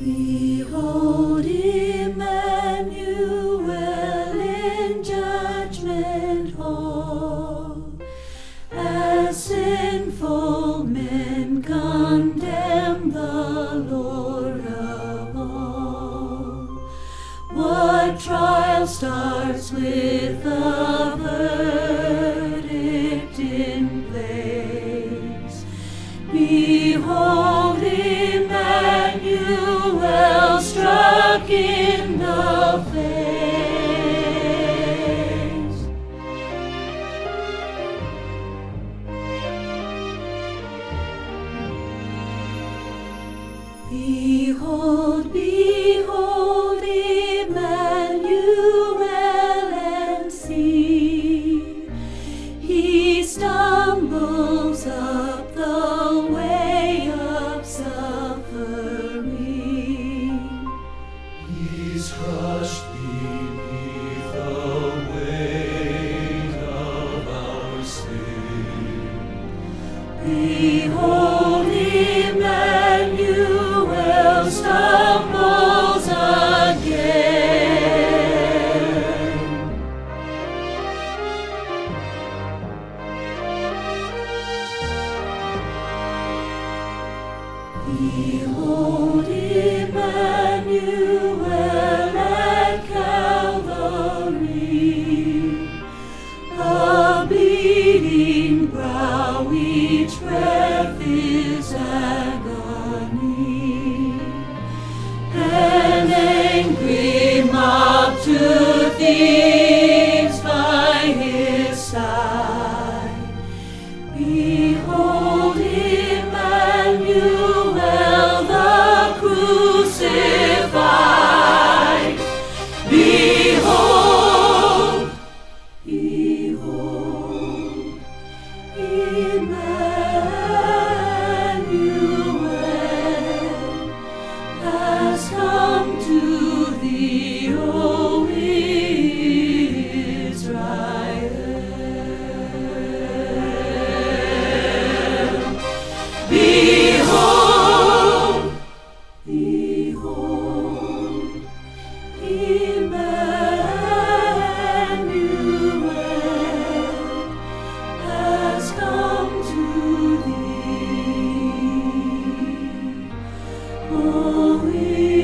Behold, Emmanuel in judgment hall, as sinful men condemn the Lord of all. What trial starts with a verdict in place? Behold, Emmanuel struck in the face. Behold, behold, Emmanuel, and see, he stumbles up the way of suffering. He's crushed beneath the weight of our sin. Behold, Emmanuel stumbles again. Behold, Emmanuel at Calvary, a bleeding brow, each breath is agony, an angry mob to thieves by his side. Behold, Emmanuel, the crucified. Behold, behold, Emmanuel has come to thee, O Israel. Behold, behold, Emmanuel has come to thee, O